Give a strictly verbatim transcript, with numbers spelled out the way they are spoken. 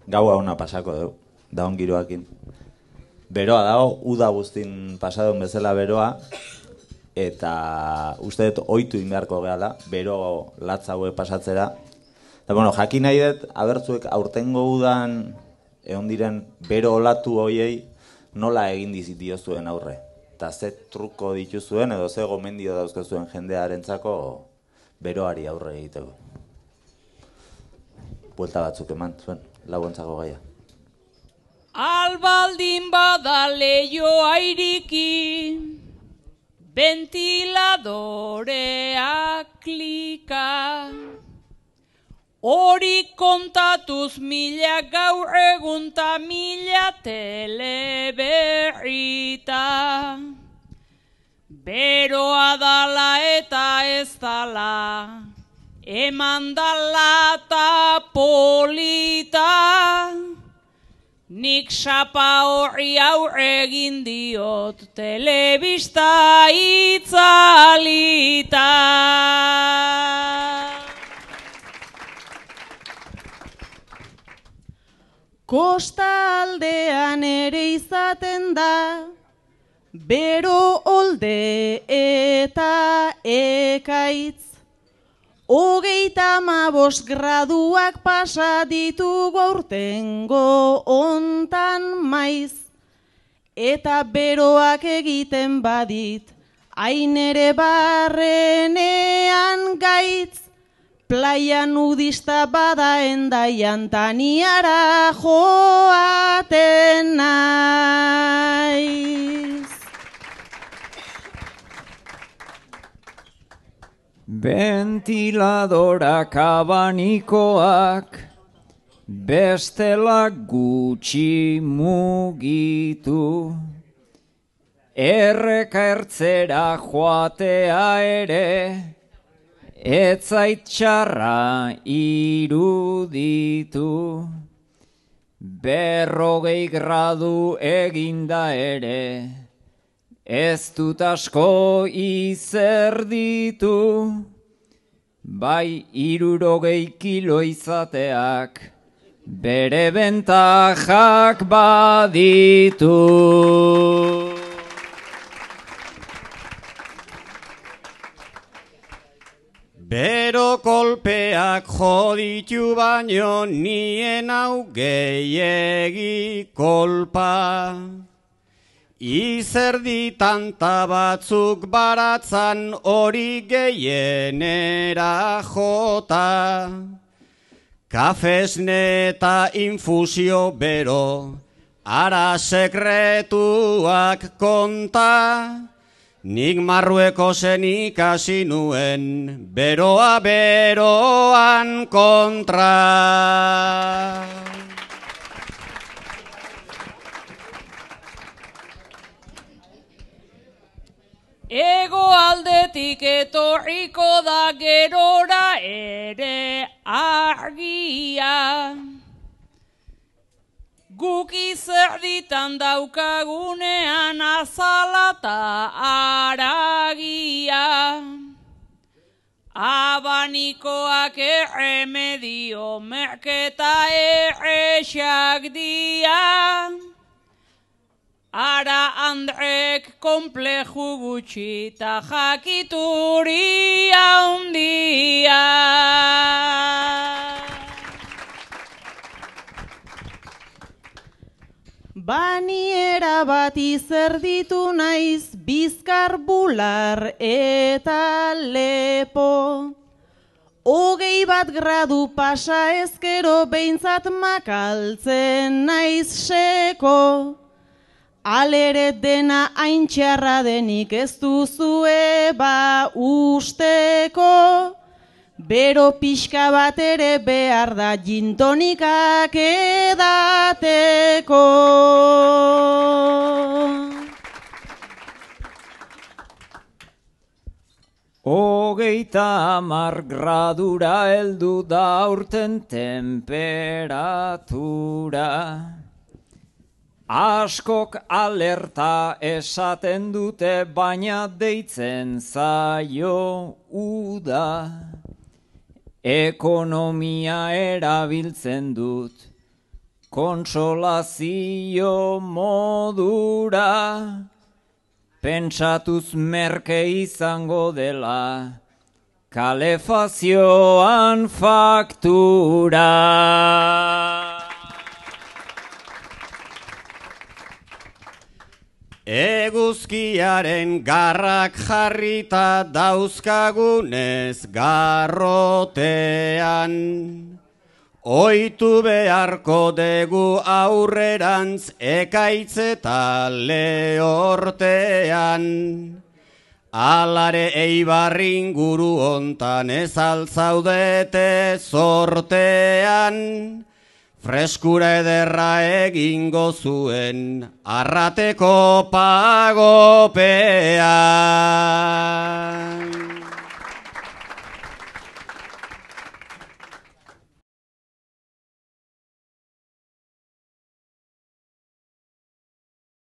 gaua ona pasako dugu, daun giroakin. Beroa dago, uda guztin pasadun bezala beroa, eta uste dut ohitu inbeharko gehala, bero latza hauek pasatzera. Eta, bueno, jakin nahi dut, abertzuek aurtengo udan egon diren bero olatu hoiei nola egin diozuen aurre. Eta ze truko dituzuen edo ze gomendio dauzkezuen jendearentzako beroari aurre egiteko. Buelta batzuk eman zuen, laguntzako gaia. Albaldin bada leioa iriki, ventiladoreak klika, hori kontatuz mila gaur egun ta mila teleberrita. Beroa dala eta ez dala, eman dala ta polita. Nik sapa horri aurre egin diot telebista itzalita. Kostaldean ere izaten da, bero olde eta ekaitz. Hogeita hamabost graduak pasa ditugu aurtengo hontan maiz. Eta beroak egiten badit, hain ere barrenean gaitz. Playa nudista bada Hendaian taniara joaten naiz. Ventiladorak abanikoak bestela gutxi mugitu. Erreka ertzera joatea ere etzait txarra iruditu. Berrogei gradu eginda ere ez dut asko izerditu. Bai hirurogei kilo izateak bere bentajak baditu. Bero kolpeak joditu baino nien hau gehiegi kolpa. Izerditan ta batzuk baratzan hori gehienera jota. Kafesne eta infusio bero, ara sekretuak konta. Nik Marrueko zen ikasi nuen, beroa beroan kontra. Ego aldetik etorriko da gerora ere argia. Guk izerditan daukagunean azala ta aragia. Abanikoak erremedio merketa errexak dia. Ara Andrek kompleju gutxi ta jakituri handia. Baniera bat izerditu naiz Bizkar, Bular eta Lepo. Hogei bat gradu pasa ezkero behintzat makaltzen naiz seko. Alere dena hain txarra denik ez duzue ba usteko. Bero pixka bat ere behar da gintonikak edateko. Hogeita hamar gradura heldu da aurten temperatura. Askok alerta esaten dute baina deitzen zaio uda. Ekonomia erabiltzen dut, Konsolazio modura, pentsatuz merke izango dela, kalefazioan faktura. Eguzkiaren garrak jarrita dauzkagunez garrotean, oitu beharko degu aurrerantz ekaitz eta lehortean. Alare eibarrin guru hontan ez altzaudete sortean, freskura ederra egingo zuen arrateko pagopean.